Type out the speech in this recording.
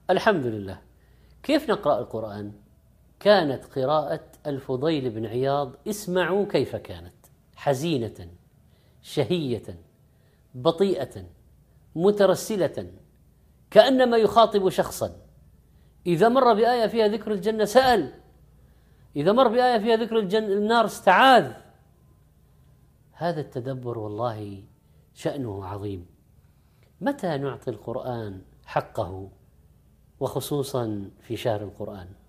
الحمد لله. كيف نقرأ القرآن؟ كانت قراءة الفضيل بن عياض، اسمعوا كيف كانت: حزينة، شهية، بطيئة، مترسلة، كأنما يخاطب شخصا. إذا مر بآية فيها ذكر الجنة سأل، إذا مر بآية فيها ذكر النار استعاذ. هذا التدبر والله شأنه عظيم. متى نعطي القرآن حقه، وخصوصا في شهر القرآن؟